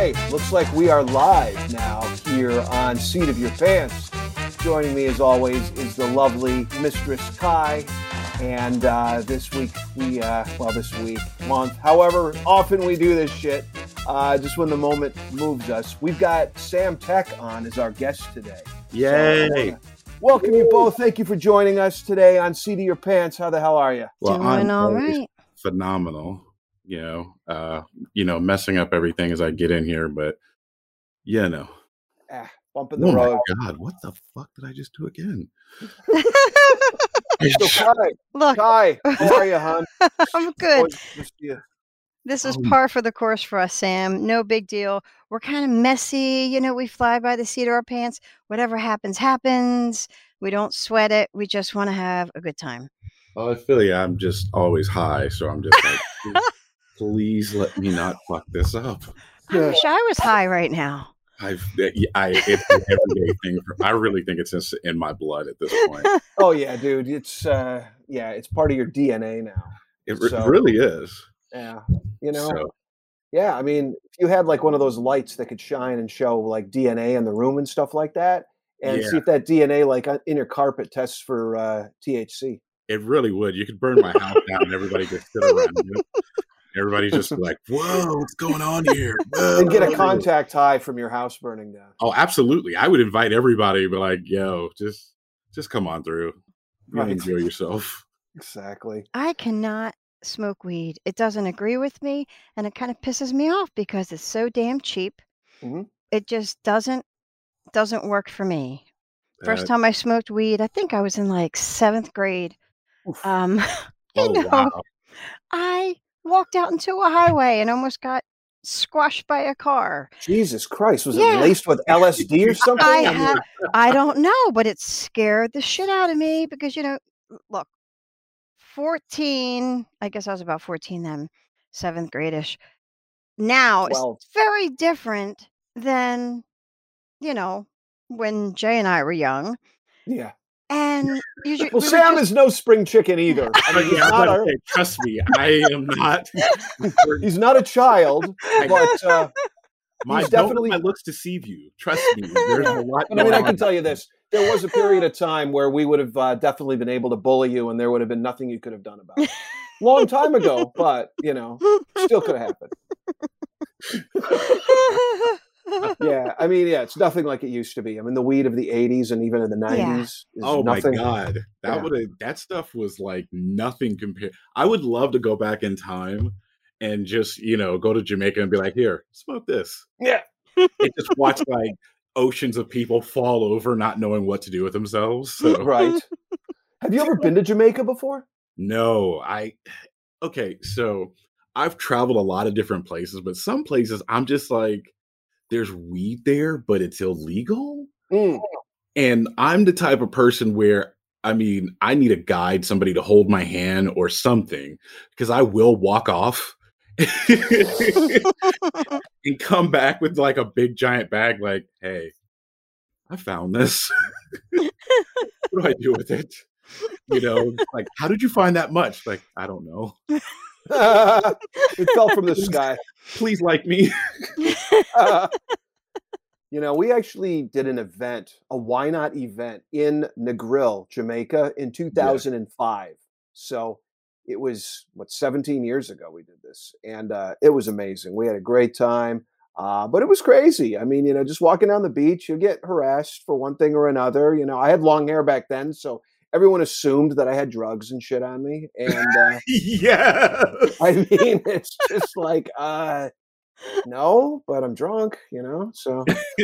Okay, looks like we are live now here on Seat of Your Pants. Joining me as always is the lovely Mistress Kai. And this month, however often we do this shit, just when the moment moves us, we've got Sam Tech on as our guest today. Yay! So, welcome you both. Thank you for joining us today on Seat of Your Pants. How the hell are you? Well, Doing all right. Phenomenal. Messing up everything as I get in here, but Bumping the road. My God, what the fuck did I just do again? So Kai, how are you, hon? I'm good. Yeah. This is par for the course for us, Sam. No big deal. We're kind of messy. We fly by the seat of our pants. Whatever happens, happens. We don't sweat it. We just want to have a good time. Oh, I feel you. I'm just always high, so I'm just like, please let me not fuck this up. I wish I was high right now. It's an everyday thing. I really think it's just in my blood at this point. Oh yeah, dude. It's part of your DNA now. It really is. Yeah, Yeah, I mean, if you had like one of those lights that could shine and show like DNA in the room and stuff like that, and see if that DNA like in your carpet tests for THC. It really would. You could burn my house down and everybody could sit around you. Everybody's just like, whoa, what's going on here? Whoa. And get a contact high from your house burning down. Oh, absolutely. I would invite everybody, but like, yo, just come on through. Right. Enjoy yourself. Exactly. I cannot smoke weed. It doesn't agree with me, and it kind of pisses me off because it's so damn cheap. Mm-hmm. It just doesn't work for me. First time I smoked weed, I think I was in like 7th grade. Wow. I walked out into a highway and almost got squashed by a car. Jesus Christ. Was it laced with LSD or something? I don't know, but it scared the shit out of me because, look, 14, I guess I was about 14 then, 7th grade-ish. Now, it's very different than, when Jay and I were young. Yeah. And Sam is no spring chicken either. I mean, trust me, I am not. He's not a child, but don't let my looks deceive you. Trust me, there's a lot. I mean, I can tell you this: there was a period of time where we would have definitely been able to bully you, and there would have been nothing you could have done about it. Long time ago, but still could have happened. Yeah, I mean, it's nothing like it used to be. I mean, the weed of the 80s and even in the 90s. Oh nothing. My God. That stuff was like nothing compared. I would love to go back in time and just, go to Jamaica and be like, here, smoke this. Yeah. And just watch like oceans of people fall over not knowing what to do with themselves. So. Right. Have you ever been to Jamaica before? No, okay, so I've traveled a lot of different places, but some places I'm just like, there's weed there, but it's illegal. And I'm the type of person where, I need a guide, somebody to hold my hand or something, because I will walk off and come back with like a big giant bag like, hey, I found this. What do I do with it? Like, how did you find that much? Like, I don't know. It fell from the sky. Please like me. We actually did an event, a Why Not event in Negril, Jamaica in 2005. Yeah. So it was 17 years ago we did this, and it was amazing. We had a great time, but it was crazy. I mean, just walking down the beach, you get harassed for one thing or another. I had long hair back then, so everyone assumed that I had drugs and shit on me. And yeah, I mean, it's just like, no, but I'm drunk, so.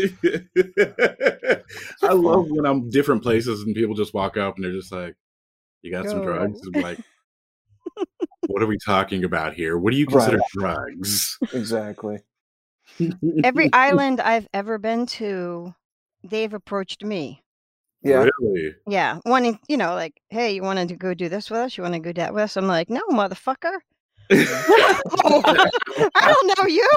I love when I'm different places and people just walk up and they're just like, you got some drugs? I'm like, what are we talking about here? What do you consider drugs? Exactly. Every island I've ever been to, they've approached me. Yeah. Really? Yeah. Wanting, like, hey, you wanted to go do this with us? You want to go that with us? I'm like, no, motherfucker. I don't know you.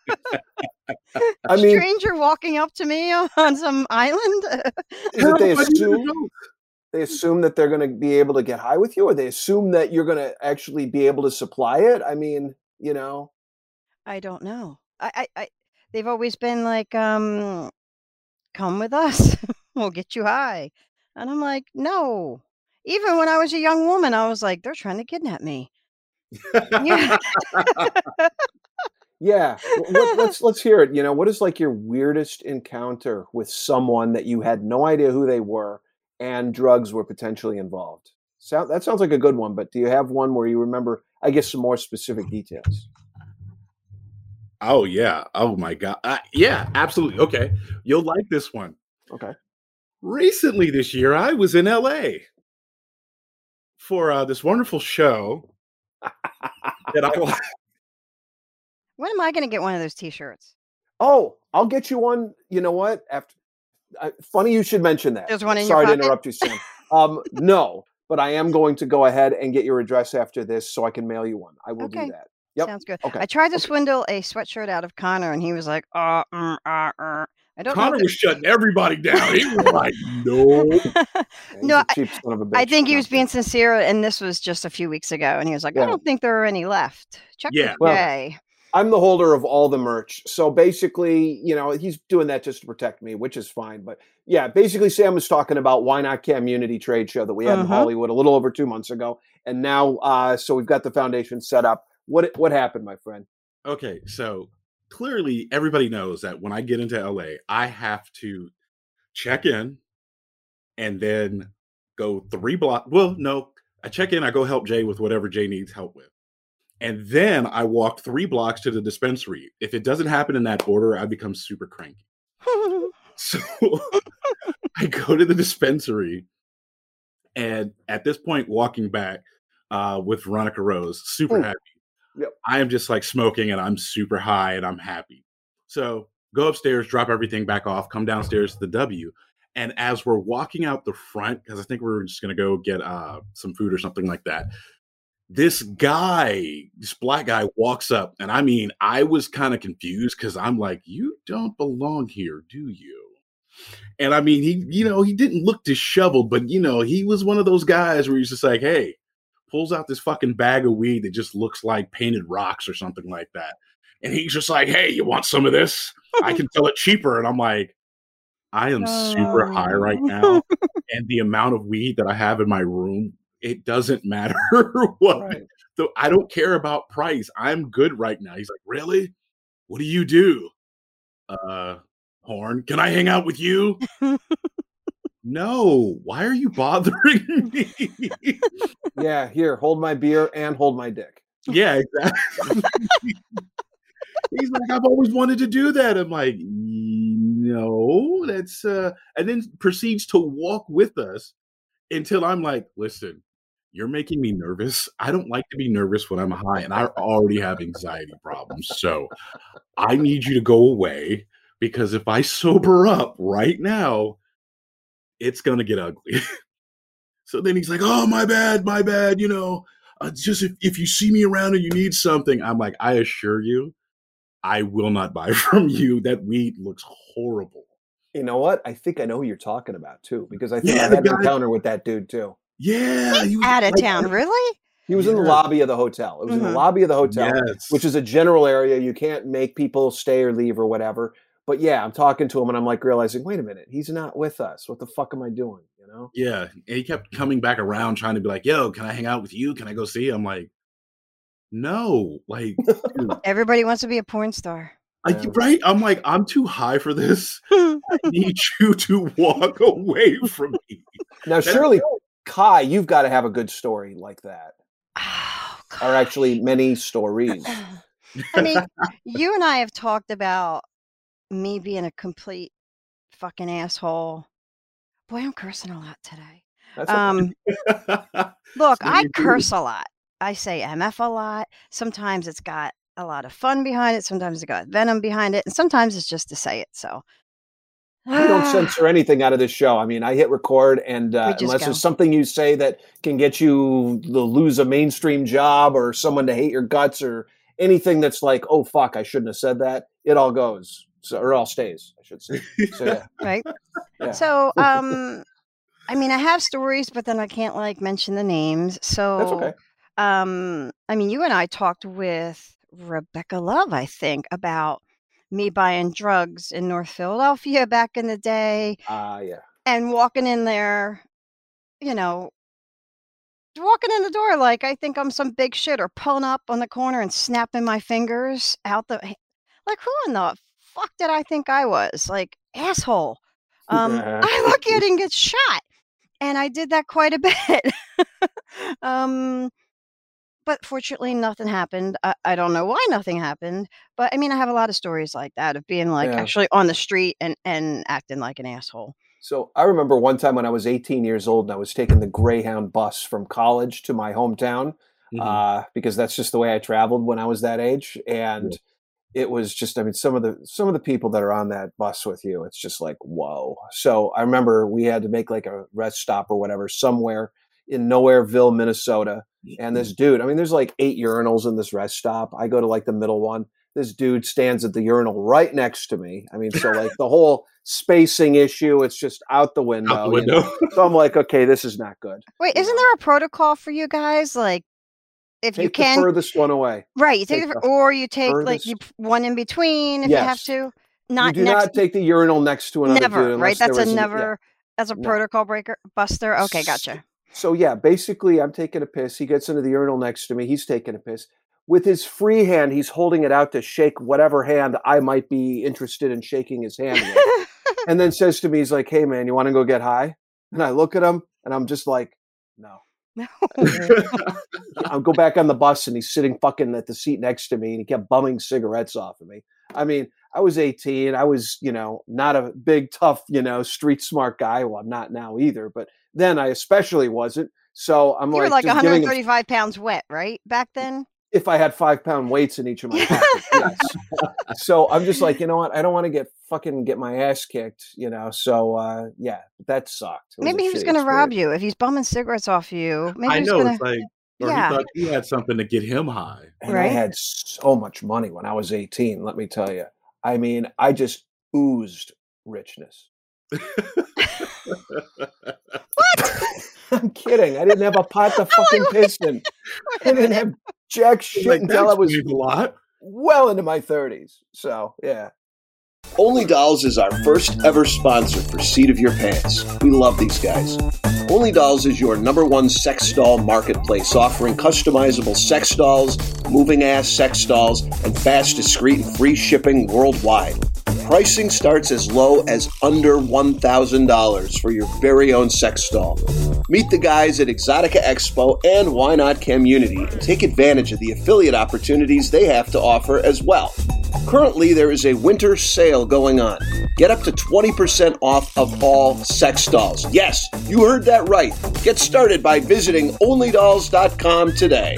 Stranger walking up to me on some island. Is it they assume that they're going to be able to get high with you, or they assume that you're going to actually be able to supply it? I mean, I don't know. I they've always been like, come with us. We'll get you high. And I'm like, no. Even when I was a young woman, I was like, they're trying to kidnap me. Yeah. Yeah. Let's hear it. You know, what is like your weirdest encounter with someone that you had no idea who they were and drugs were potentially involved? That sounds like a good one, but do you have one where you remember, I guess, some more specific details? Oh yeah. Oh my god. Yeah, absolutely. Okay. You'll like this one. Okay. Recently this year, I was in LA for this wonderful show that I When am I going to get one of those T-shirts? Oh, I'll get you one. You know what? After funny you should mention that. There's one in Sorry your to pocket? interrupt you, Sam. No, but I am going to go ahead and get your address after this so I can mail you one. I will do Okay. that. Yep. Sounds good. Okay. I tried to Okay. swindle a sweatshirt out of Connor, and he was like, I don't know. Connor was shutting everybody down. He was like, no. Yeah, he's No, a cheap son of a bitch. I think he No, was being sincere, and this was just a few weeks ago, and he was like, I Yeah. don't think there are any left. Check Yeah. with Well, Jay. I'm the holder of all the merch. So basically, you know, he's doing that just to protect me, which is fine. But yeah, basically Sam was talking about Why Not Community Trade Show that we had in Hollywood a little over 2 months ago. And now so we've got the foundation set up. What happened, my friend? Okay, so clearly everybody knows that when I get into LA, I have to check in and then go 3 blocks. Well, no, I check in, I go help Jay with whatever Jay needs help with. And then I walk 3 blocks to the dispensary. If it doesn't happen in that order, I become super cranky. So I go to the dispensary, and at this point, walking back with Veronica Rose, super happy. Yep. I am just like smoking and I'm super high and I'm happy. So go upstairs, drop everything back off, come downstairs to the W. And as we're walking out the front, because I think we were just going to go get some food or something like that, this black guy walks up. And I mean, I was kind of confused because I'm like, you don't belong here, do you? And I mean, he didn't look disheveled, but he was one of those guys where he's just like, hey, pulls out this fucking bag of weed that just looks like painted rocks or something like that. And he's just like, hey, you want some of this? I can sell it cheaper. And I'm like, I am super high right now. And the amount of weed that I have in my room, it doesn't matter what. Right. So I don't care about price. I'm good right now. He's like, really? What do you do? Horn, can I hang out with you? No, why are you bothering me? Yeah, here, hold my beer and hold my dick. Yeah, exactly. He's like, I've always wanted to do that. I'm like, no, that's and then proceeds to walk with us until I'm like, listen, you're making me nervous. I don't like to be nervous when I'm high, and I already have anxiety problems. So I need you to go away, because if I sober up right now, it's going to get ugly. So then he's like, oh, my bad. Just if you see me around and you need something, I'm like, I assure you, I will not buy from you. That weed looks horrible. You know what? I think I know who you're talking about too, because I think I had an encounter with that dude too. Yeah. He was out of town, really? He was in the lobby of the hotel. It was in the lobby of the hotel, which is a general area. You can't make people stay or leave or whatever. But yeah, I'm talking to him and I'm like realizing, wait a minute, he's not with us. What the fuck am I doing? You know? Yeah. And he kept coming back around trying to be like, yo, can I hang out with you? Can I go see? I'm like, no. Like, everybody wants to be a porn star. Right? I'm like, I'm too high for this. I need you to walk away from me. Now, surely, Kai, you've got to have a good story like that. Oh, or actually many stories. I mean, you and I have talked about me being a complete fucking asshole. Boy, I'm cursing a lot today. Look, I curse a lot. I say MF a lot. Sometimes it's got a lot of fun behind it. Sometimes it's got venom behind it. And sometimes it's just to say it. So we don't censor anything out of this show. I mean, I hit record, and unless there's something you say that can get you to lose a mainstream job or someone to hate your guts or anything that's like, oh, fuck, I shouldn't have said that, it all goes. So, or all stays, I should say. So, yeah. Right. Yeah. So, I mean, I have stories, but then I can't mention the names. So that's okay. I mean, you and I talked with Rebecca Love, I think, about me buying drugs in North Philadelphia back in the day. Yeah. And walking in there, you know, walking in the door like I think I'm some big shit, or pulling up on the corner and snapping my fingers out the like, who in the fuck did I think I was? Like, asshole. I look at it and get shot. And I did that quite a bit. But fortunately, nothing happened. I don't know why nothing happened, but I mean, I have a lot of stories like that of being like actually on the street and acting like an asshole. So I remember one time when I was 18 years old and I was taking the Greyhound bus from college to my hometown because that's just the way I traveled when I was that age. And it was just, I mean, some of the people that are on that bus with you, it's just like, whoa. So I remember we had to make like a rest stop or whatever somewhere in Nowhereville, Minnesota. And this dude, I mean, there's like 8 urinals in this rest stop. I go to like the middle one. This dude stands at the urinal right next to me. I mean, so like the whole spacing issue, it's just out the window. Out the window. You know? So I'm like, okay, this is not good. Wait, isn't there a protocol for you guys? Like, if take you can, the furthest one away. Right. You take or you take like one in between if you have to. You do not take the urinal next to another never, dude. Right. That's that's a protocol breaker buster. Okay, gotcha. So yeah, basically I'm taking a piss. He gets into the urinal next to me. He's taking a piss. With his free hand, he's holding it out to shake whatever hand I might be interested in shaking his hand with. And then says to me, he's like, hey man, you want to go get high? And I look at him and I'm just like, no. I'll go back on the bus and he's sitting fucking at the seat next to me and he kept bumming cigarettes off of me. I mean, I was 18. I was, not a big, tough, street smart guy. Well, I'm not now either, but then I especially wasn't. So I'm you were like 135 pounds wet, right? Back then? If I had 5-pound weights in each of my pockets, yes. So I'm just like, you know what? I don't want to get my ass kicked, So yeah, that sucked. Maybe he was going to rob you if he's bumming cigarettes off you. Maybe I know gonna... it's like, or he thought he had something to get him high. And I had so much money when I was 18. Let me tell you. I mean, I just oozed richness. What? I'm kidding. I didn't have a pot to fucking piss in. I didn't have jack shit until I was well into my 30s. So, yeah. Only Dolls is our first ever sponsor for Seat of Your Pants. We love these guys. Only Dolls is your #1 sex doll marketplace, offering customizable sex dolls, moving ass sex dolls, and fast, discreet, and free shipping worldwide. Pricing starts as low as under $1,000 for your very own sex doll. Meet the guys at Exotica Expo and Why Not Community and take advantage of the affiliate opportunities they have to offer as well. Currently, there is a winter sale going on. Get up to 20% off of all sex dolls. Yes, you heard that right. Get started by visiting onlydolls.com today.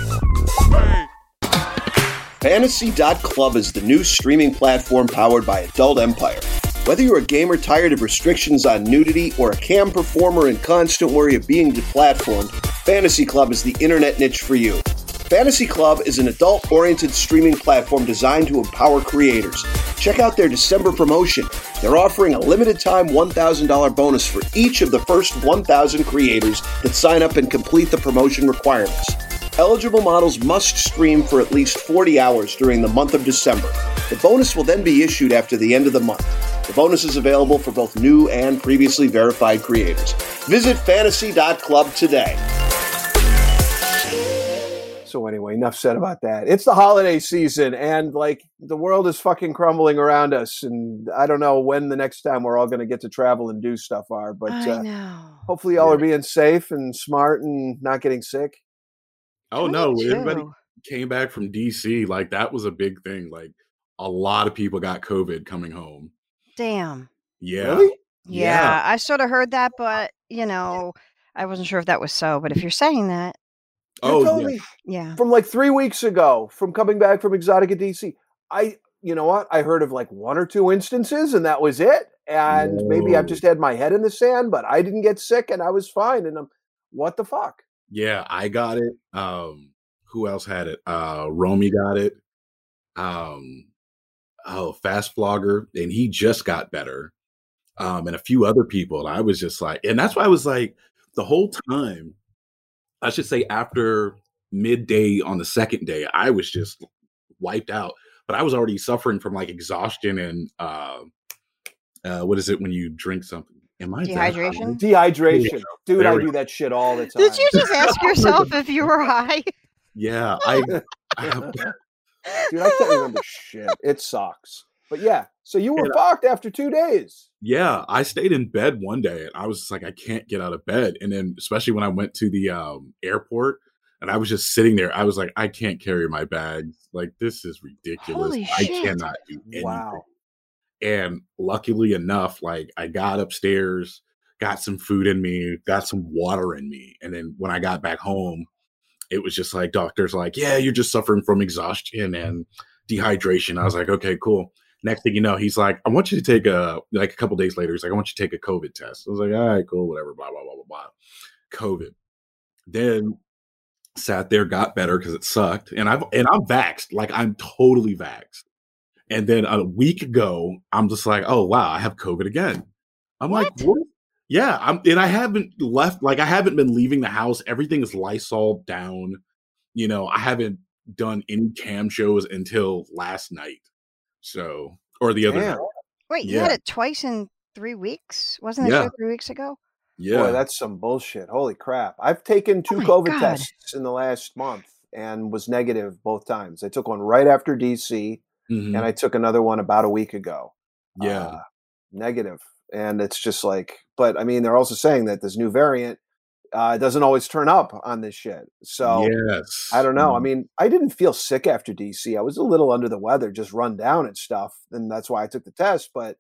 Fantasy.club is the new streaming platform powered by Adult Empire. Whether you're a gamer tired of restrictions on nudity or a cam performer in constant worry of being deplatformed, Fantasy Club is the internet niche for you. Fantasy Club is an adult-oriented streaming platform designed to empower creators. Check out their December promotion. They're offering a limited-time $1,000 bonus for each of the first 1,000 creators that sign up and complete the promotion requirements. Eligible models must stream for at least 40 hours during the month of December. The bonus will then be issued after the end of the month. The bonus is available for both new and previously verified creators. Visit fantasy.club today. So anyway, enough said about that. It's the holiday season and the world is fucking crumbling around us. And I don't know when the next time we're all going to get to travel and do stuff are, but hopefully y'all are being safe and smart and not getting sick. Oh no, everybody came back from DC. Like that was a big thing. Like a lot of people got COVID coming home. Damn. Yeah. Really? Yeah. I sort of heard that, but I wasn't sure if that was so. But if you're saying that. Yeah. From 3 weeks ago, from coming back from Exotica DC, you know what? I heard of 1 or 2 instances and that was it. And maybe I've just had my head in the sand, but I didn't get sick and I was fine. And what the fuck? Yeah, I got it. Who else had it? Romy got it. Fast Vlogger, and he just got better. And a few other people. And I was just like, and that's why I was like, the whole time, I should say after midday on the second day, I was just wiped out. but I was already suffering from like exhaustion and what is it when you drink something? Am I Dehydration? Dehydration. Dude, I we do that shit all the time. Did you just ask yourself if you were high? Yeah, Dude, I can't remember shit. It sucks. But yeah, so you were fucked after 2 days. Yeah, I stayed in bed one day and I was just like, I can't get out of bed. And then especially when I went to the airport and I was just sitting there, I was like, I can't carry my bags. Like, this is ridiculous. Holy I shit. cannot do anything. Wow. And luckily enough, like I got upstairs, got some food in me, got some water in me. And then when I got back home, it was just like, doctor's like, yeah, you're just suffering from exhaustion and dehydration. I was like, okay, cool. Next thing you know, he's like, I want you to take a couple days later, he's like, I want you to take a COVID test. I was like, all right, cool, whatever, blah, blah, blah, blah, blah. COVID. Then sat there, got better because it sucked. And I'm vaxxed. Like, I'm totally vaxxed. And then a week ago, I'm just like, oh wow, I have COVID again. I'm like, what? Yeah, I haven't left, like I haven't been leaving the house. Everything is Lysol down. You know, I haven't done any cam shows until last night. So, or the other night. Wait, you had it twice in 3 weeks? Wasn't the show 3 weeks ago? Yeah. Boy, that's some bullshit. Holy crap. I've taken 2 COVID tests in the last month and was negative both times. I took one right after DC and I took another one about a week ago. Yeah. Negative. And it's just like, but I mean, they're also saying that this new variant doesn't always turn up on this shit. So I don't know. I mean, I didn't feel sick after DC. I was a little under the weather, just run down and stuff. And that's why I took the test. But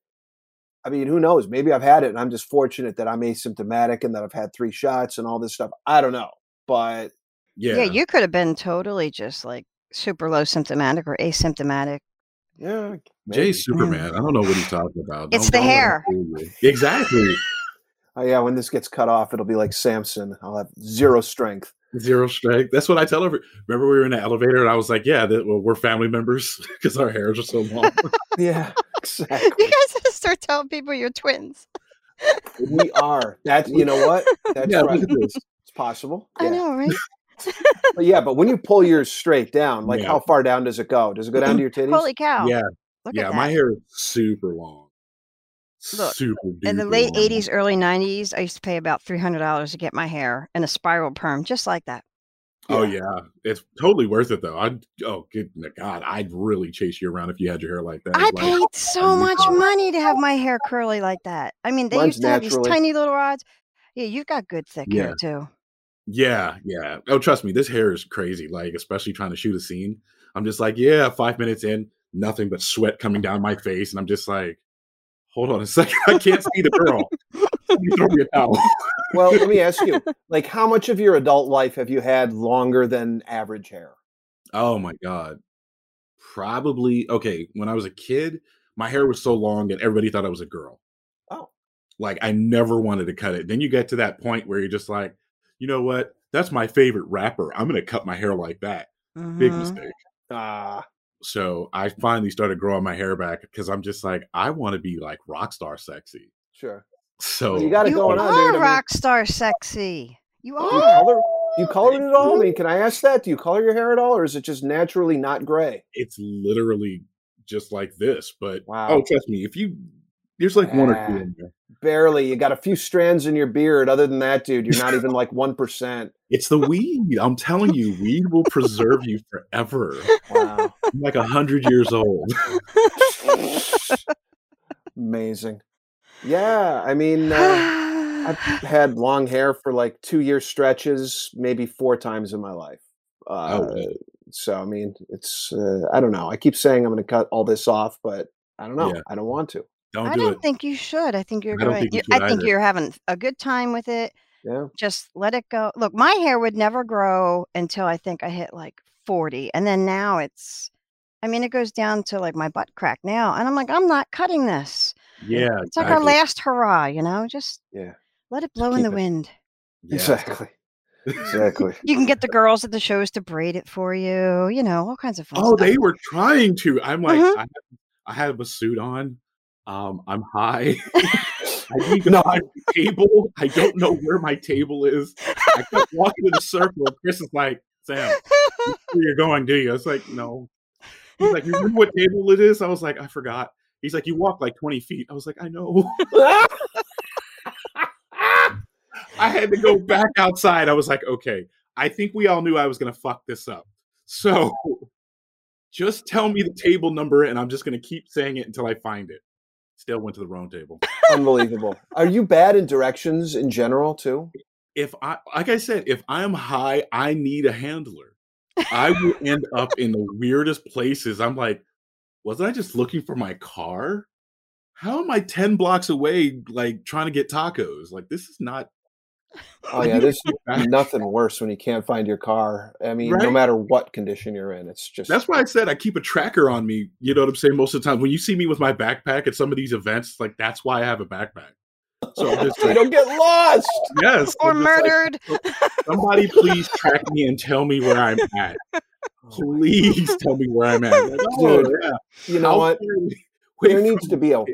I mean, who knows? Maybe I've had it and I'm just fortunate that I'm asymptomatic and that I've had 3 shots and all this stuff. I don't know. But yeah, you could have been totally just like super low symptomatic or asymptomatic. Yeah. Jay's Superman. I don't know what he's talking about. It's the hair. Exactly. Oh, yeah, when this gets cut off, it'll be like Samson. I'll have 0 strength. 0 strength. That's what I tell everyone. Remember we were in the elevator and I was like, yeah, we're family members because our hairs are so long. Yeah, exactly. You guys have to start telling people you're twins. We are. That's, you know what? That's right. It's possible. Yeah. I know, right? But yeah, but when you pull yours straight down, like how far down does it go? Does it go down to your titties? Holy cow. Yeah. Look yeah, my hair is super long. Look, super in the late 80s, early 90s, I used to pay about $300 to get my hair in a spiral perm, just like that. Yeah. Oh yeah, it's totally worth it though. Good God, I'd really chase you around if you had your hair like that. I paid so much money to have my hair curly like that. I mean, they used to have these tiny little rods. Yeah, you've got good thick hair too. Yeah. Oh, trust me, this hair is crazy. Like, especially trying to shoot a scene. I'm just like, 5 minutes in, nothing but sweat coming down my face, and I'm just like, hold on a second, I can't see the girl. Throw me a towel. Well, let me ask you, like, how much of your adult life have you had longer than average hair? Oh my God. Probably, okay, when I was a kid, my hair was so long that everybody thought I was a girl. Oh. Like, I never wanted to cut it. Then you get to that point where you're just like, you know what? That's my favorite rapper. I'm going to cut my hair like that. Big mistake. So I finally started growing my hair back because I'm just like, I want to be like rock star sexy. Sure. So well, you got it going on, dude. Rock star sexy. You are. Do you color it at all? I mean, can I ask that? Do you color your hair at all, or is it just naturally not gray? It's literally just like this. But wow. Trust me, there's like 1 or 2 in there. Barely. You got a few strands in your beard. Other than that, dude, you're not even like 1%. It's the weed. I'm telling you, weed will preserve you forever. Wow. I'm like 100 years old. Amazing. Yeah, I mean, I've had long hair for like 2-year stretches, maybe 4 times in my life. So, I mean, it's, I don't know. I keep saying I'm going to cut all this off, but I don't know. Yeah. I don't want to. I don't think you should. I think you're going. I think you're having a good time with it. Yeah. Just let it go. Look, my hair would never grow until I think I hit like 40. And then now it goes down to like my butt crack now. And I'm like, I'm not cutting this. Yeah. It's like our last hurrah, just let it blow in the wind. Yeah. Exactly. You can get the girls at the shows to braid it for you, all kinds of fun stuff. They were trying to. I'm like, I have a suit on. I'm high. I need to find my table. I don't know where my table is. I kept walking in a circle. Chris is like, Sam, you know where you're going, do you? I was like, no. He's like, "You remember what table it is?" I was like, "I forgot." He's like, "You walk like 20 feet." I was like, "I know." I had to go back outside. I was like, "Okay, I think we all knew I was gonna fuck this up. So just tell me the table number, and I'm just gonna keep saying it until I find it." Still went to the wrong table. Unbelievable. Are you bad in directions in general too? Like I said, if I'm high, I need a handler. I will end up in the weirdest places. I'm like, wasn't I just looking for my car? How am I 10 blocks away, like trying to get tacos? Like, this is not. Oh yeah, there's nothing worse when you can't find your car. I mean, no Right? matter what condition you're in, it's just That's why I said I keep a tracker on me. You know what I'm saying? Most of the time, when you see me with my backpack at some of these events, like that's why I have a backpack. So I'm just so you like, don't get lost. yes, Or I'm just like, murdered. somebody please track me and tell me where I'm at. Please tell me where I'm at. Like, oh, Dude, yeah. you know what? There needs to be a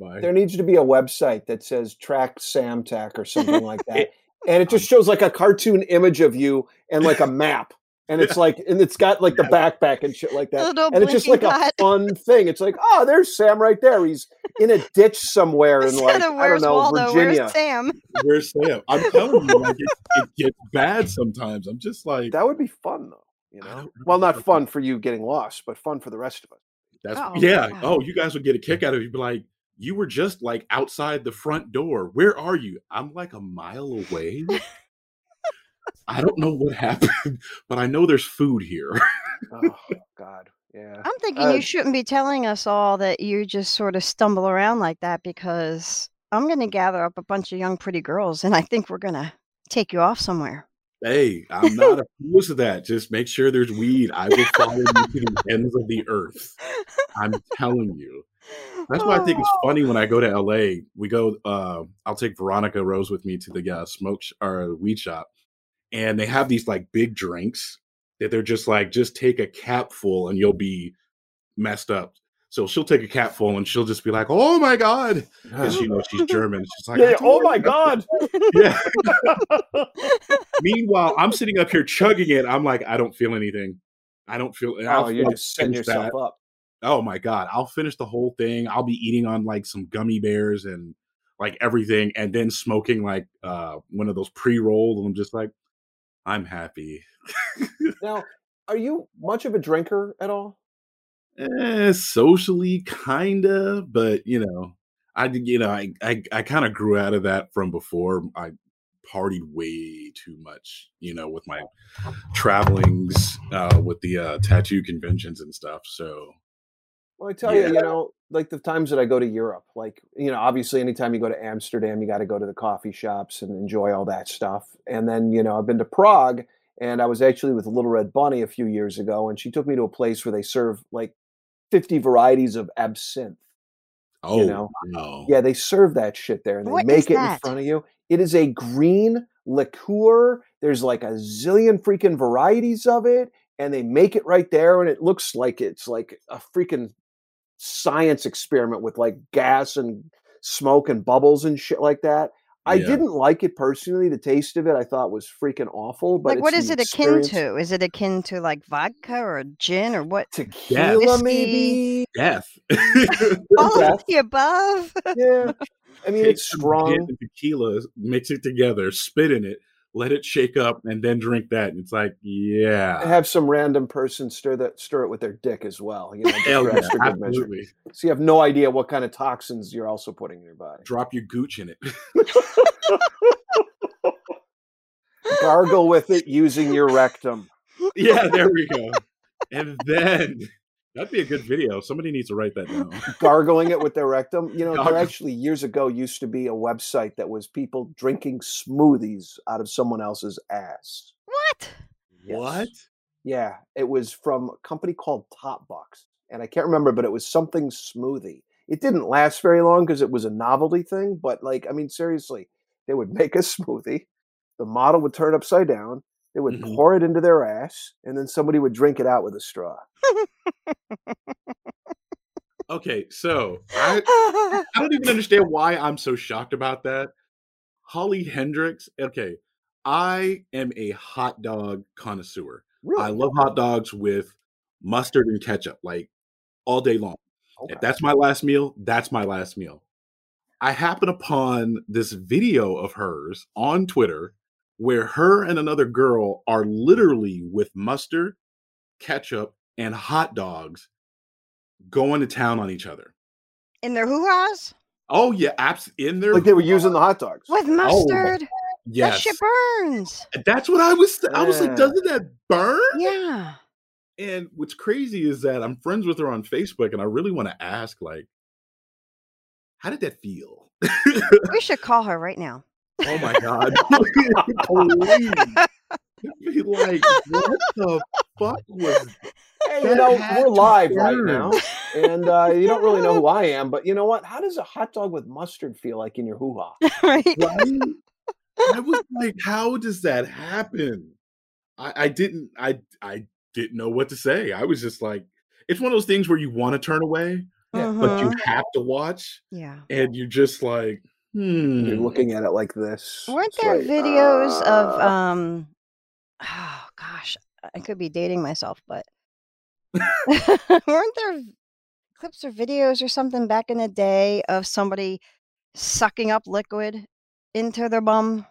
website that says track Samtac or something like that. And it just shows like a cartoon image of you and like a map. And it's like, and it's got like the backpack and shit like that. And it's just like a fun thing. It's like, oh, there's Sam right there. He's in a ditch somewhere in like, I don't know, Waldo? Virginia. Where's Sam? Where's Sam? I'm telling you, like it gets bad sometimes. I'm just like, that would be fun though. You know, well, not fun for you getting lost, but fun for the rest of us. That's Oh, you guys would get a kick out of it. You'd be like, you were just like outside the front door. Where are you? I'm like a mile away. I don't know what happened, but I know there's food here. Oh God, yeah. I'm thinking you shouldn't be telling us all that you just sort of stumble around like that, because I'm going to gather up a bunch of young, pretty girls, and I think we're going to take you off somewhere. Hey, I'm not opposed to that. Just make sure there's weed. I will follow you to the ends of the earth. I'm telling you. That's why I think it's funny when I go to LA. We go. I'll take Veronica Rose with me to the or weed shop, and they have these like big drinks that they're just like, just take a cap full and you'll be messed up. So she'll take a cap full and she'll just be like, "Oh my God," because she knows she's German. She's like, yeah, "Oh my God." Yeah. Meanwhile, I'm sitting up here chugging it. I'm like, I don't feel anything. I don't feel. Oh, you're just setting yourself up. Oh my God. I'll finish the whole thing. I'll be eating on like some gummy bears and like everything, and then smoking like one of those pre-rolls. And I'm just like, I'm happy. Now, are you much of a drinker at all? Socially, kinda, but you know, I kind of grew out of that from before. I partied way too much, you know, with my travelings, with the tattoo conventions and stuff. So, well, I tell you, you know, like the times that I go to Europe, like, you know, obviously anytime you go to Amsterdam, you got to go to the coffee shops and enjoy all that stuff. And then, you know, I've been to Prague, and I was actually with Little Red Bunny a few years ago, and she took me to a place where they serve like 50 varieties of absinthe. Oh, you know? no. Yeah, they serve that shit there, and they What make is it that? in front of you. It is a green liqueur. There's like a zillion freaking varieties of it, and they make it right there, and it looks like it's like a freaking science experiment with like gas and smoke and bubbles and shit like that. I didn't like it personally. The taste of it I thought was freaking awful. But like, what is it akin to? Is it akin to like vodka or gin or what? Tequila, maybe? Death. All of the above. Yeah. I mean, Take it's some strong. gin and tequila, mix it together, spit in it, let it shake up, and then drink that. And it's like, yeah. Have some random person stir it with their dick as well. You know, Hell yeah, absolutely. So you have no idea what kind of toxins you're also putting in your body. Drop your gooch in it. Gargle with it using your rectum. Yeah, there we go. And then that'd be a good video. Somebody needs to write that down. Gargling it with their rectum. You know, there actually years ago used to be a website that was people drinking smoothies out of someone else's ass. What? Yes. What? Yeah, it was from a company called Top Box, and I can't remember, but it was something smoothie. It didn't last very long because it was a novelty thing, but like, I mean, seriously, they would make a smoothie, the model would turn upside down, they would pour it into their ass, and then somebody would drink it out with a straw. Okay, so I don't even understand why I'm so shocked about that. Holly Hendricks. Okay, I am a hot dog connoisseur. Really? I love hot dogs with mustard and ketchup, like all day long. Okay. If that's my last meal, that's my last meal. I happen upon this video of hers on Twitter where her and another girl are literally with mustard, ketchup, and hot dogs going to town on each other. In their hoo-has? Oh, yeah, in their Like they were using the hot dogs. With mustard? Yes. That shit burns. That's what I was like, doesn't that burn? Yeah. And what's crazy is that I'm friends with her on Facebook, and I really want to ask, like, how did that feel? We should call her right now. Oh my God. Please. Be like, what the fuck was Hey, you know, we're live right now, and you don't really know who I am, but you know what? How does a hot dog with mustard feel like in your hoo-ha? Right. I was like, how does that happen? I didn't know what to say. I was just like, it's one of those things where you want to turn away, but you have to watch. Yeah. And you're just like, You're looking at it like this. Weren't there videos of oh gosh, I could be dating myself, but weren't there clips or videos or something back in the day of somebody sucking up liquid into their bum?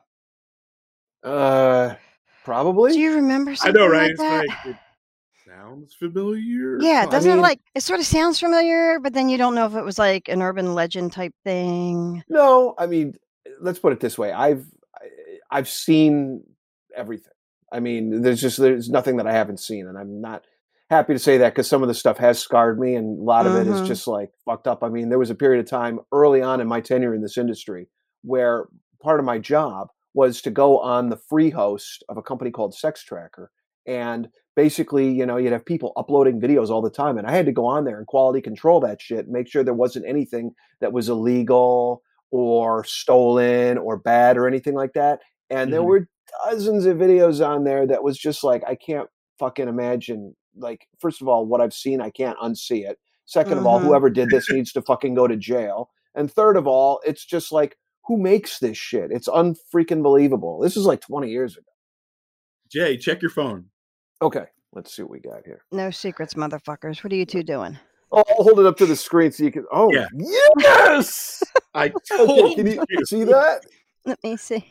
Probably. Do you remember I something know, right? like that? It's like, it sounds familiar. Yeah, doesn't I mean, it sort of sounds familiar, but then you don't know if it was like an urban legend type thing. No, I mean, let's put it this way. I've seen everything. I mean, there's nothing that I haven't seen, and I'm not happy to say that because some of the stuff has scarred me, and a lot of it is just like fucked up. I mean, there was a period of time early on in my tenure in this industry where part of my job was to go on the free host of a company called Sex Tracker, and basically, you know, you'd have people uploading videos all the time, and I had to go on there and quality control that shit, make sure there wasn't anything that was illegal or stolen or bad or anything like that. And there were dozens of videos on there that was just like, I can't fucking imagine. Like, first of all, what I've seen, I can't unsee it. Second of all, whoever did this needs to fucking go to jail. And third of all, it's just like, who makes this shit? It's unfreaking believable. This is like 20 years ago. Jay, check your phone. Okay, let's see what we got here. No secrets, motherfuckers. What are you two doing? Oh, I'll hold it up to the screen so you can. Oh, Yeah. Yes! I Okay, told can you you. see that? Let me see.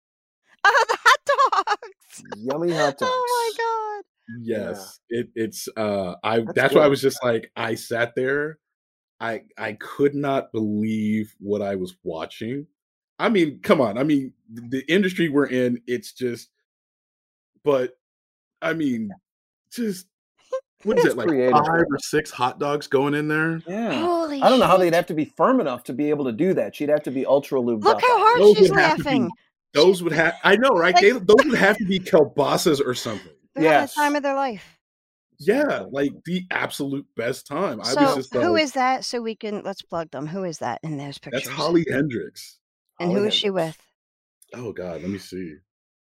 Oh, the hot dogs! Yummy hot dogs. Oh my god! Yes, it's That's that's why I good. was just like, I sat there, I could not believe what I was watching. I mean, come on, I mean, the industry we're in, it's just, but I mean, just what is It's it, like creative. 5 or 6 hot dogs going in there? Yeah. Holy I don't know how shit. they'd have to be firm enough to be able to do that. She'd have to be ultra lubed Look up. how hard Those she's would have to be- laughing. Those would have, I know, right? Like- Those would have to be kielbasas or something. They're having Yes. the time of their life. Yeah, like the absolute best time. I was So just who like, is that? So we can let's plug them. Who is that in those pictures? that's Holly Hendricks. And who is she with? Oh God, let me see.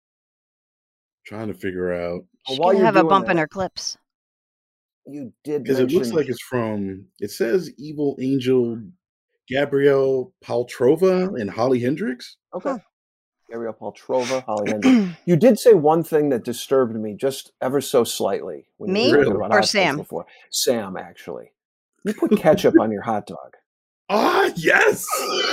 Trying to figure out She while can you're have a doing bump in that, her clips. You did because it looks mention- like it's from. It says Evil Angel, Gabrielle Paltrova, and Holly Hendricks. Okay. Gabrielle Paltrova, Holly Hendricks. You did say one thing that disturbed me just ever so slightly when Me you were talking about or hot dogs Sam? before. Sam, actually. You put ketchup on your hot dog. Ah, yes,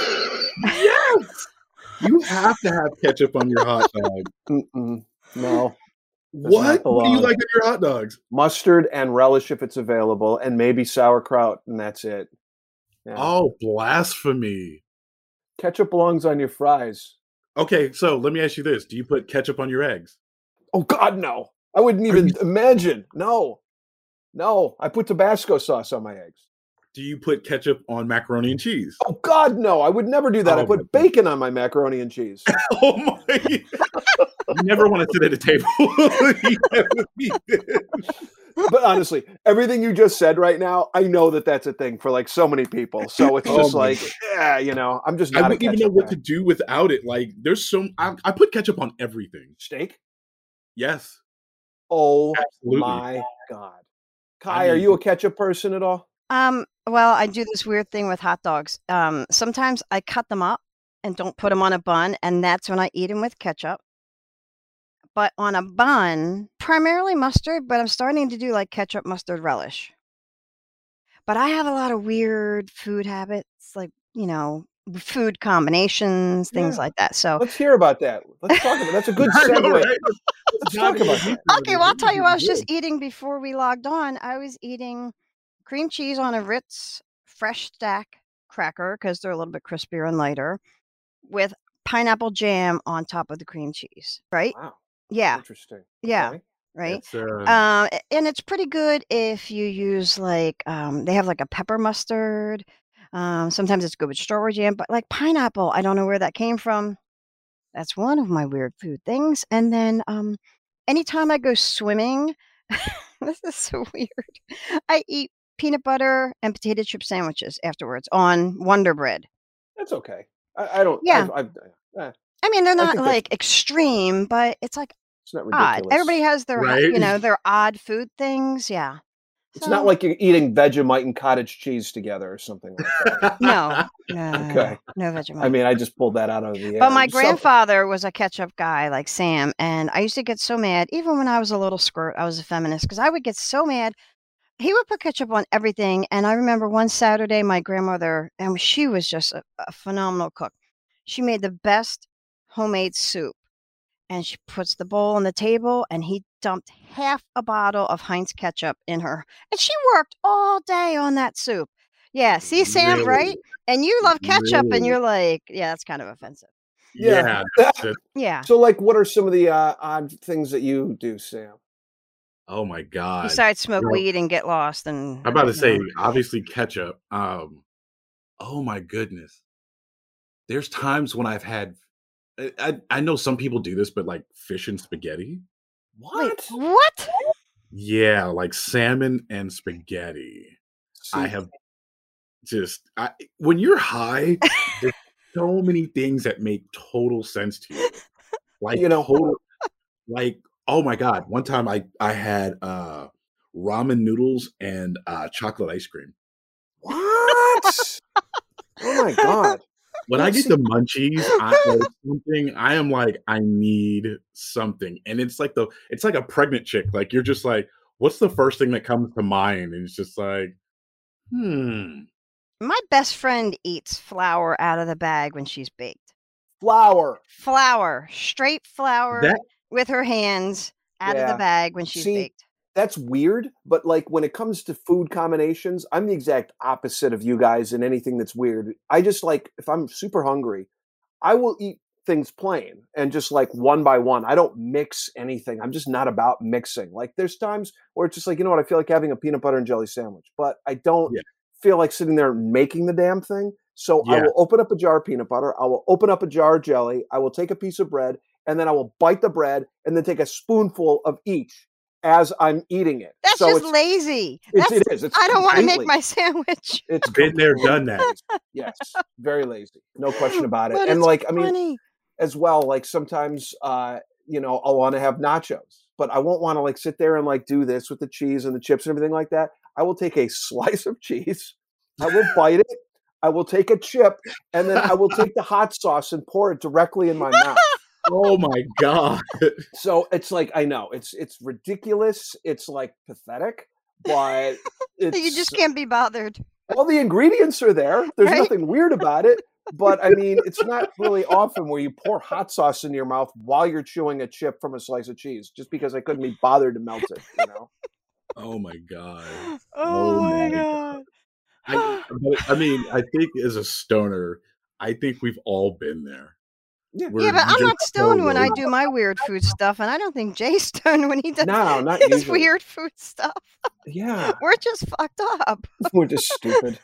yes. You have to have ketchup on your hot dog. Mm-mm. No. What? not What do you belong. like on your hot dogs? Mustard and relish if it's available, and maybe sauerkraut, and that's it. Yeah. Oh, blasphemy. Ketchup belongs on your fries. Okay, so let me ask you this: do you put ketchup on your eggs? Oh God, no! I wouldn't even imagine. No, I put Tabasco sauce on my eggs. Do you put ketchup on macaroni and cheese? Oh God, no! I would never do that. I Oh, put my bacon on my macaroni and cheese. Oh my! You never want to sit at a table. You never eat it. But honestly, everything you just said right now, I know that that's a thing for like so many people. So it's just Oh my like, yeah, you know, I'm just I not a wouldn't even know ketchup what guy. to do without it. Like, there's so I put ketchup on everything. Steak. Yes, Oh absolutely. my God, Kai, I are mean- you a ketchup person at all? Well, I do this weird thing with hot dogs. Sometimes I cut them up and don't put them on a bun, and that's when I eat them with ketchup. But on a bun, primarily mustard, but I'm starting to do like ketchup, mustard, relish. But I have a lot of weird food habits, like, food combinations, things like that. So let's hear about that. Let's talk about that's a good segue. Right? Let's talk about that. Okay, well, I'll tell you what I was just eating before we logged on. I was eating cream cheese on a Ritz fresh stack cracker because they're a little bit crispier and lighter, with pineapple jam on top of the cream cheese. Right? Wow. Yeah. Interesting. Yeah. Okay. Right. And it's pretty good if you use they have like a pepper mustard. Sometimes it's good with strawberry jam, but like pineapple, I don't know where that came from. That's one of my weird food things. And then anytime I go swimming, this is so weird. I eat peanut butter and potato chip sandwiches afterwards on Wonder Bread. That's okay. I don't. Yeah. I mean, they're not like extreme, but it's like it's not ridiculous. Odd. Everybody has their, their odd food things. Yeah. It's not like you're eating Vegemite and cottage cheese together or something like that. No. Okay. No Vegemite. I mean, I just pulled that out of the air. But my grandfather was a ketchup guy like Sam, and I used to get so mad, even when I was a little squirt, I was a feminist, because I would get so mad. He would put ketchup on everything, and I remember one Saturday, my grandmother, and she was just a phenomenal cook. She made the best homemade soup. And she puts the bowl on the table, and he dumped half a bottle of Heinz ketchup in her. And she worked all day on that soup. Yeah. See, Sam, right? And you love ketchup, and you're like, yeah, that's kind of offensive. Yeah. Yeah. So, like, what are some of the odd things that you do, Sam? Oh, my God. Besides smoke weed and get lost. And I'm about to say, obviously, ketchup. Oh, my goodness. There's times when I've had... I know some people do this, but like fish and spaghetti. What? What? Yeah, like salmon and spaghetti. See, I have when you're high, there's so many things that make total sense to you. Like, like, oh my God. One time I had ramen noodles and chocolate ice cream. What? Oh my God. When I get the munchies, I am like, I need something. And it's like a pregnant chick. Like, you're just like, what's the first thing that comes to mind? And it's just like, My best friend eats flour out of the bag when she's baked. Flour. Straight flour with her hands out of the bag when she's baked. That's weird, but like when it comes to food combinations, I'm the exact opposite of you guys in anything that's weird. I just like, if I'm super hungry, I will eat things plain and just like one by one. I don't mix anything. I'm just not about mixing. Like there's times where it's just like, you know what, I feel like having a peanut butter and jelly sandwich, but I don't feel like sitting there making the damn thing. So I will open up a jar of peanut butter. I will open up a jar of jelly. I will take a piece of bread, and then I will bite the bread and then take a spoonful of each as I'm eating it. That's just lazy. It is. I don't want to make my sandwich. It's been there, done that. Yes, very lazy. No question about it. But and like, funny. I mean, as well, like sometimes, I'll want to have nachos, but I won't want to like sit there and like do this with the cheese and the chips and everything like that. I will take a slice of cheese. I will bite it. I will take a chip, and then I will take the hot sauce and pour it directly in my mouth. Oh my God. So it's like, I know it's ridiculous. It's like pathetic, but you just can't be bothered. All the ingredients are there. There's nothing weird about it. But I mean, it's not really often where you pour hot sauce in your mouth while you're chewing a chip from a slice of cheese, just because I couldn't be bothered to melt it, Oh my God. Oh my God. I mean, I think as a stoner, I think we've all been there. Yeah, but I'm not stoned when I do my weird food stuff, and I don't think Jay's stoned when he does his weird food stuff. Yeah. We're just fucked up. We're just stupid.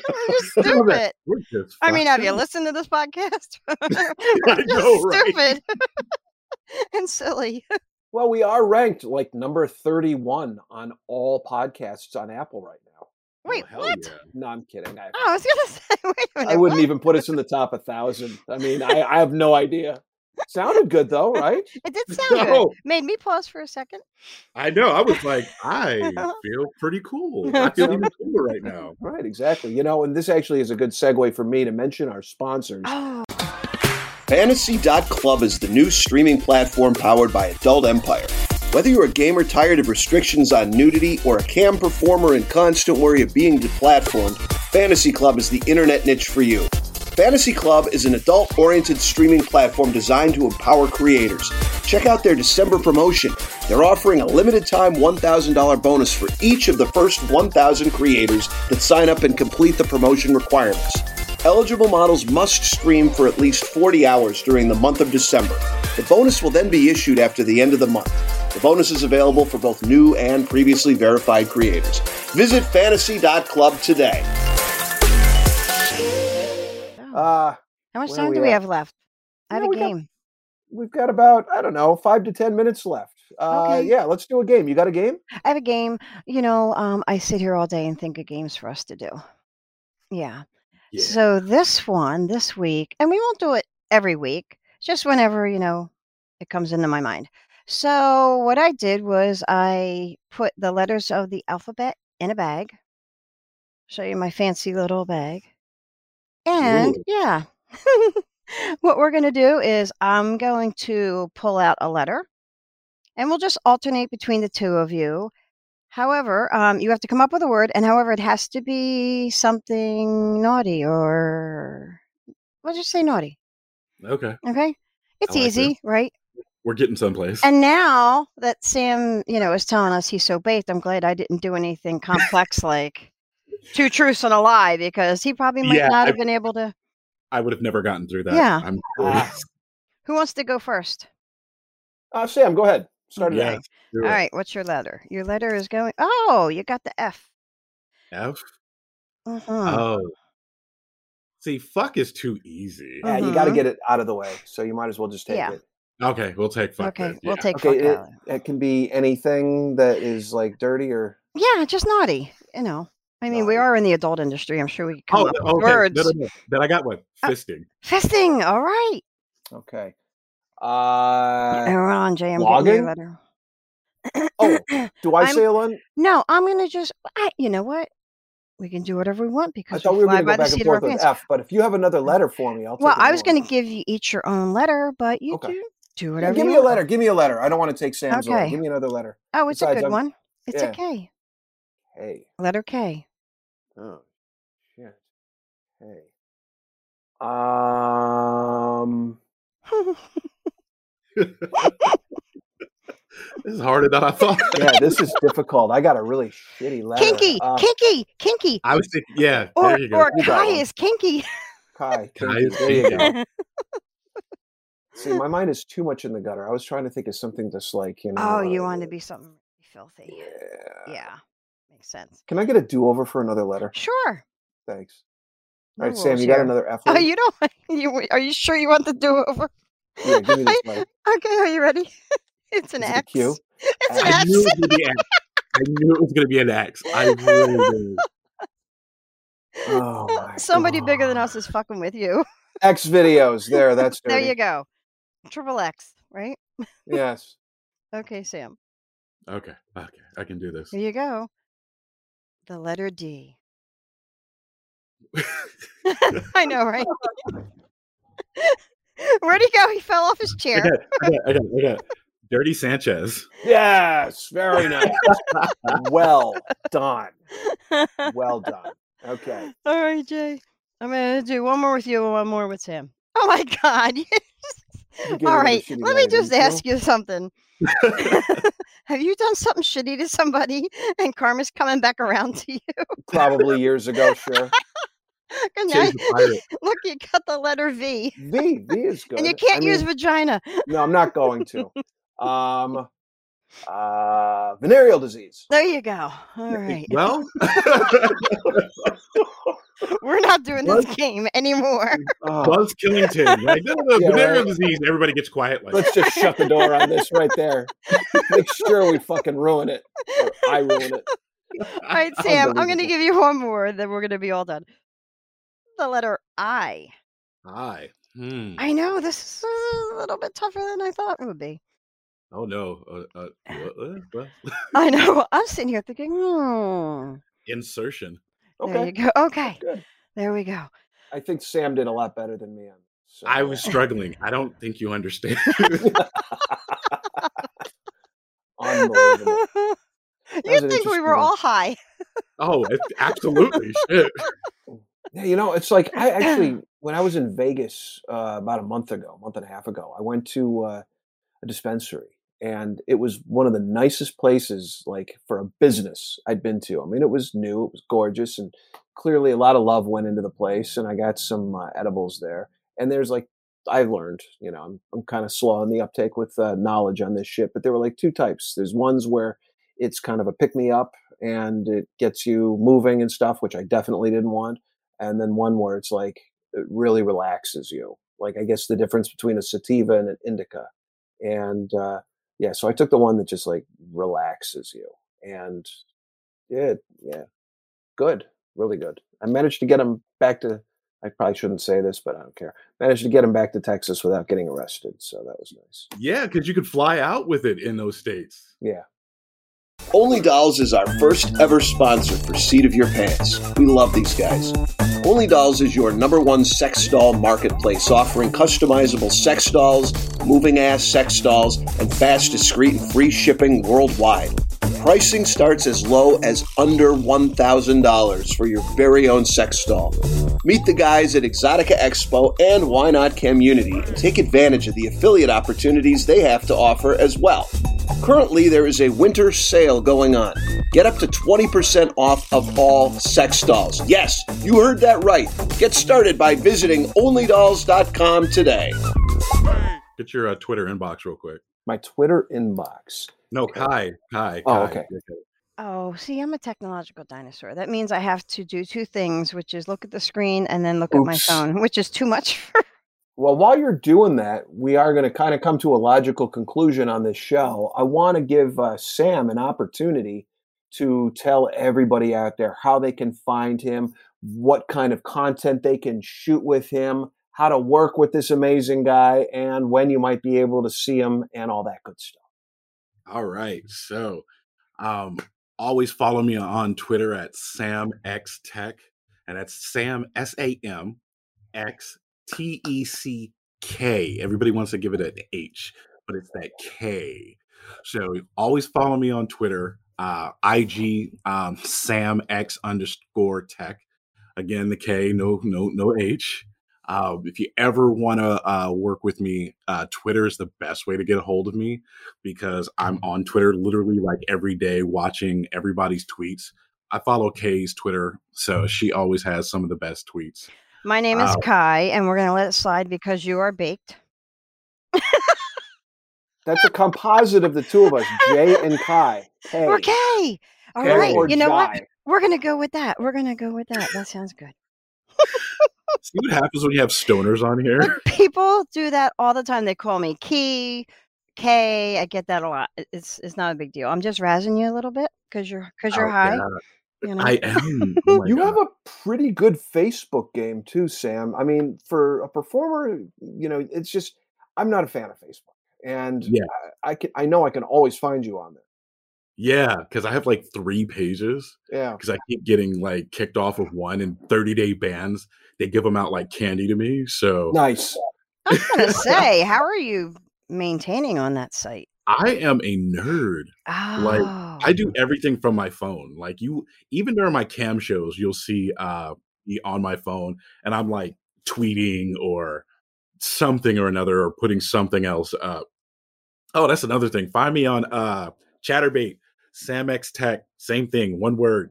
We're just stupid. I mean, have you listened to this podcast? I know, right? Stupid and silly. Well, we are ranked like number 31 on all podcasts on Apple right now. Wait, what? Yeah. No, I'm kidding. I was going to say, wait a minute. I wouldn't even put us in the top 1,000. I mean, I have no idea. Sounded good, though, right? It did sound good. Made me pause for a second. I know. I was like, I feel pretty cool. I feel even cooler right now. Right, exactly. And this actually is a good segue for me to mention our sponsors. Oh. Fantasy.Club is the new streaming platform powered by Adult Empire. Whether you're a gamer tired of restrictions on nudity or a cam performer in constant worry of being deplatformed, Fantasy Club is the internet niche for you. Fantasy Club is an adult-oriented streaming platform designed to empower creators. Check out their December promotion. They're offering a limited-time $1,000 bonus for each of the first 1,000 creators that sign up and complete the promotion requirements. Eligible models must stream for at least 40 hours during the month of December. The bonus will then be issued after the end of the month. The bonus is available for both new and previously verified creators. Visit fantasy.club today. How much time do we have left? I have a game. We've got about, 5 to 10 minutes left. Okay. Yeah, let's do a game. You got a game? I have a game. I sit here all day and think of games for us to do. Yeah. So this week, and we won't do it every week, just whenever, it comes into my mind. So what I did was I put the letters of the alphabet in a bag. Show you my fancy little bag. And what we're going to do is I'm going to pull out a letter and we'll just alternate between the two of you. However, you have to come up with a word, and however, it has to be something naughty, or let's just say naughty. Okay. It's easy, right? We're getting someplace. And now that Sam, is telling us he's so baked, I'm glad I didn't do anything complex like 2 truths and a lie, because he probably might not have been able to. I would have never gotten through that. Yeah. Who wants to go first? Sam, go ahead. Start it out. All right. What's your letter? Your letter is going. Oh, you got the F. F? Uh-huh. Oh. See, fuck is too easy. Yeah, you got to get it out of the way. So you might as well just take it. Okay, we'll take fuck. Okay, we'll take fuck out. It can be anything that is like dirty or. Yeah, just naughty. I mean, we are in the adult industry. I'm sure we can come up with words. No. Then I got one. Fisting. Fisting. All right. Okay. We're on, Jay. I'm logging? getting your letter. Oh, do I say a one? No, I'm going to just, you know what? We can do whatever we want because I thought we were going to go back and forth with F, but if you have another letter for me, I'll take it. Well, I was going to give you each your own letter, but you do whatever you want. Give me a letter. I don't want to take Sam's letter. Give me another letter. Oh, it's a good one. It's a K. K. Letter K. Oh, shit. K. This is harder than I thought. Yeah, this is difficult. I got a really shitty letter. Kinky. I was thinking, there you go. Or Kai is kinky. Kai is there you go. See, my mind is too much in the gutter. I was trying to think of something that's like, Oh, you want to be something filthy. Yeah. Makes sense. Can I get a do-over for another letter? Sure. Thanks. All right, Sam, you got another F word? Oh, you don't. Are you sure you want the do-over? Yeah, give me this letter. Okay, are you ready? It's an X. Q? It's an I X. knew it was going to be X. I knew it was going to be an X. I really did. Oh my Somebody bigger than us is fucking with you. X videos. That's dirty. There you go. Triple X, right? Yes. Okay, Sam. Okay. I can do this. Here you go. The letter D. I know, right? Where'd he go? He fell off his chair. I got it. Dirty Sanchez. Yes, very nice. Well done. Well done. Okay. All right, Jay. I'm going to do one more with you and one more with Sam. Oh, my God. All right. Let me just ask you something. Have you done something shitty to somebody and karma's coming back around to you? Probably years ago, sure. Look, you got the letter V. V is good. And you can't use vagina. No, I'm not going to. Venereal disease. There you go. All right. Well, we're not doing this game anymore. Buzz Killington. Like, no, venereal disease. Everybody gets quiet. Like, let's just shut the door on this right there. Make sure we fucking ruin it. Or I ruin it. All right, Sam, I'm going to give you one more, then we're going to be all done. The letter I. I. I know, this is a little bit tougher than I thought it would be. Oh, no. I know. I'm sitting here thinking, Insertion. Okay. There you go. Okay. Good. There we go. I think Sam did a lot better than me on this. So. I was struggling. I don't think you understand. On unbelievable. You'd think we were all high. Oh, absolutely. Shit. Yeah, it's like I actually, when I was in Vegas about a month and a half ago, I went to a dispensary, and it was one of the nicest places, like for a business I'd been to. I mean, it was new, it was gorgeous, and clearly a lot of love went into the place. And I got some edibles there. And there's like, I've learned, I'm kind of slow on the uptake with knowledge on this shit, but there were like two types. There's ones where it's kind of a pick me up and it gets you moving and stuff, which I definitely didn't want. And then one where it's like, it really relaxes you. Like, I guess the difference between a sativa and an indica. And yeah, so I took the one that just like relaxes you. And yeah, good, really good. I managed to get him back to, I probably shouldn't say this, but I don't care. Managed to get him back to Texas without getting arrested. So that was nice. Yeah, because you could fly out with it in those states. Yeah. Only Dolls is our first ever sponsor for Seat of Your Pants. We love these guys. Only Dolls is your #1 sex doll marketplace, offering customizable sex dolls, moving ass sex dolls, and fast, discreet, and free shipping worldwide. Pricing starts as low as under $1,000 for your very own sex doll. Meet the guys at Exotica Expo and Why Not Community and take advantage of the affiliate opportunities they have to offer as well. Currently, there is a winter sale going on. Get up to 20% off of all sex dolls. Yes, you heard that right. Get started by visiting onlydolls.com today. Get your Twitter inbox real quick. My Twitter inbox. No, Kai. Oh, okay. Oh, see, I'm a technological dinosaur. That means I have to do two things, which is look at the screen and then look at my phone, which is too much for... Well, while you're doing that, we are going to kind of come to a logical conclusion on this show. I want to give Sam an opportunity to tell everybody out there how they can find him, what kind of content they can shoot with him, how to work with this amazing guy, and when you might be able to see him and all that good stuff. All right. So always follow me on Twitter at SamXTech, and that's Sam, SAM, XTECK. Everybody wants to give it an H, but it's that K. So always follow me on Twitter, IG SamX_tech. Again, the K, no H. If you ever want to work with me, Twitter is the best way to get a hold of me because I'm on Twitter literally like every day watching everybody's tweets. I follow Kay's Twitter, so she always has some of the best tweets. My name is Kai, and we're going to let it slide because you are baked. That's a composite of the two of us, Jay and Kai. Hey. Or Kay. All right. You know what? We're going to go with that. That sounds good. See what happens when you have stoners on here? People do that all the time. They call me Kay. I get that a lot. It's not a big deal. I'm just razzing you a little bit because you're high. Yeah. You know? I am. Oh you have a pretty good Facebook game too, Sam. I mean, for a performer, it's just I'm not a fan of Facebook, and yeah, I know I can always find you on there. Yeah, because I have like 3 pages. Yeah, because I keep getting like kicked off of one and 30-day bans. They give them out like candy to me. So nice. I was gonna say, how are you maintaining on that site? I am a nerd. Oh. Like I do everything from my phone. Like even during my cam shows, you'll see me on my phone, and I'm like tweeting or something or another, or putting something else up. Oh, that's another thing. Find me on Chatterbait, SamXTech, same thing, one word.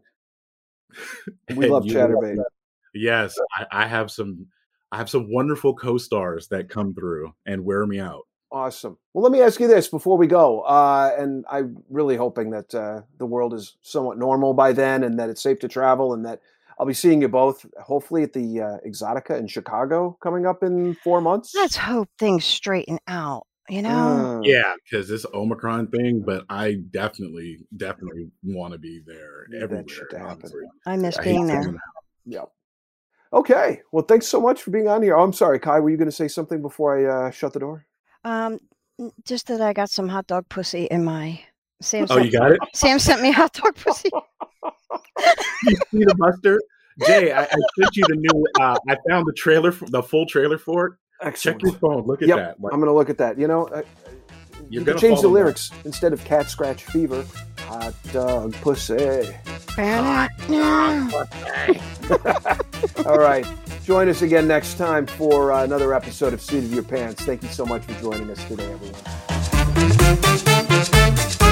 We love Chatterbait. Yes, I have some wonderful co-stars that come through and wear me out. Awesome. Well, let me ask you this before we go, and I'm really hoping that the world is somewhat normal by then and that it's safe to travel and that I'll be seeing you both, hopefully at the Exotica in Chicago coming up in 4 months. Let's hope things straighten out, Yeah, because this Omicron thing, but I definitely want to be there everywhere. I miss being there. Yeah. Okay. Well, thanks so much for being on here. Oh, I'm sorry, Kai, were you going to say something before I shut the door? Just that I got some hot dog pussy in my Sam. You got it? Sam sent me hot dog pussy. You see the Buster? Jay, I sent you the new I found the trailer, the full trailer for it. Excellent. Check your phone. Look at that. I'm going to look at that. You can change the lyrics. Instead of cat scratch fever, hot dog pussy. All right. Join us again next time for another episode of Seat of Your Pants. Thank you so much for joining us today, everyone.